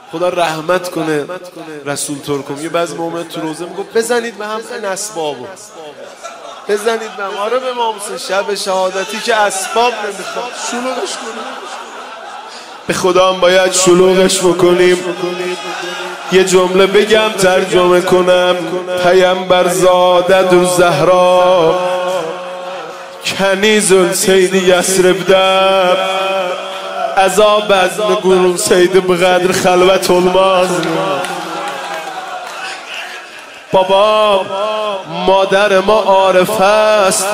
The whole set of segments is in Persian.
خدا رحمت کنه رسول ترکم. یه بعضی مومن تو روزه میگفت بزنید به هم این اسبابو، بزنید به هم. آره به امام حسین شب شهادتی که اسباب نمیخواد شلوغش کنیم، به خدا هم باید شلوغش بکنیم. یه جمله بگم ترجمه کنم. پیامبر زاده در زهرا کنیز السید یثرب دب عذاب از نگون سید بقدر خلوت الماز. بابا مادر ما عارف است،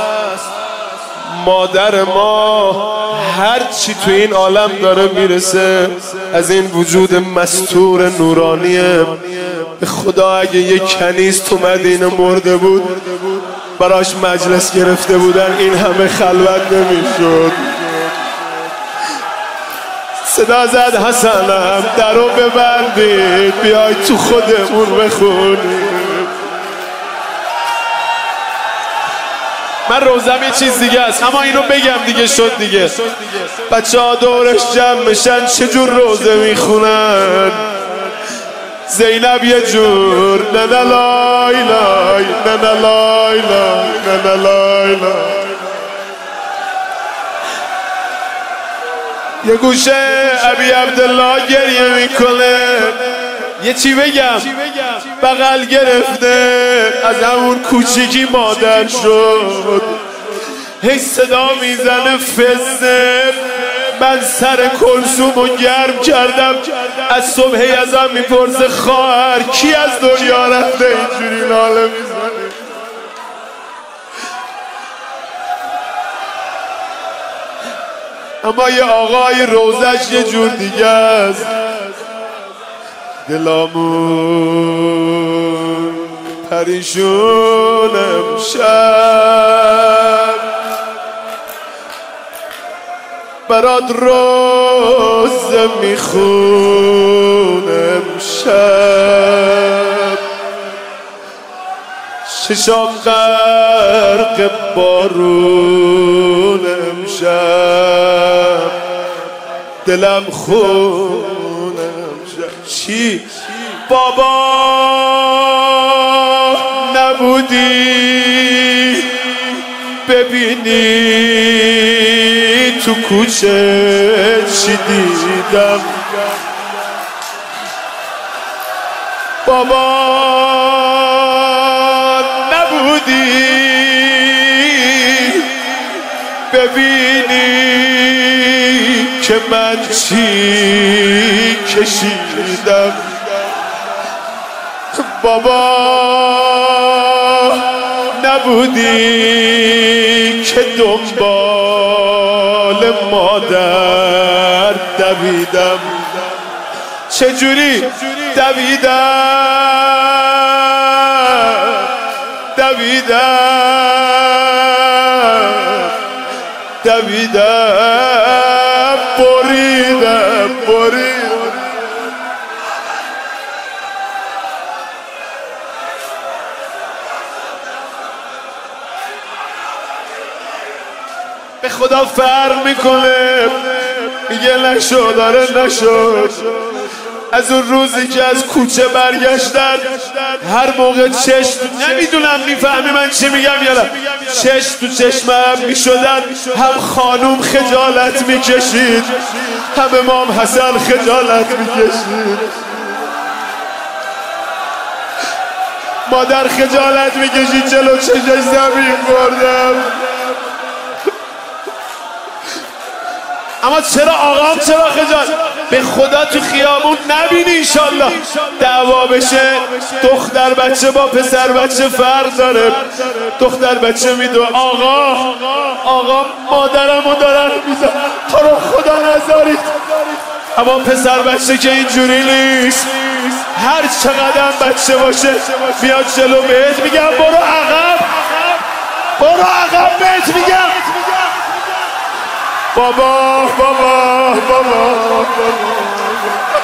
مادر ما هر چی تو این عالم داره میرسه از این وجود مستور نورانیه. به خدا اگه یک کنیز تو مدینه مرده بود براش مجلس گرفته بودن این همه خلوت نمیشد. صدا زد حسنم درو ببندید بیای تو خودمون بخونید. من روزم یه چیز دیگه است اما اینو بگم دیگه شد دیگه. بچه ها دورش جمع میشن چجور روزه میخونن. زینب یه جور نه نه لای لای نه نه لای لای نه نه لای لای. یه گوشه ابی عبدالله گریه میکنه. یه چی بگم بغل گرفته از همون کوچیکی مادر شد. هی صدا میزنه فزه. من سر کلثومو گرم کردم از صبح هی ازم میپرسه خواهر کی از دنیا رفته اینجوری ناله میزنه. اما یه آقای روزش یه جور دیگه است. دلامون پریشونم شب برات روزه میخونم شب ششام غرق بارونم شب دلم خونم شب. چی؟ بابا نبودی ببینی تو کوچه چی دیدم. بابا نبودی ببینی که من چی کشیدم. بابا نبودی که دنبال مادر دویدم. چجوری دویدم بریدم. به خدا فرق میکنه. میگه نشد آره نشد. از اون روزی که از کوچه برگشتن هر موقع چشم نمیدونم میفهمی من چی میگم یا نه چشم تو چشمم میشدن هم خانوم خجالت میکشید هم امام حسن خجالت میکشید. مادر خجالت میکشید جلو چشش زمین بردم. اما چرا آقام چرا خجالت؟ به خدا تو خیابون نبینی انشالله دعوا بشه. دختر بچه با پسر بچه فرق داره. دختر بچه میدو آقا مادرمو دارن میزن تو رو خدا نذارید. اما پسر بچه که اینجوری نیست. هر چقدر بچه باشه میاد جلو بهت میگم برو عقب بهت میگم. بابا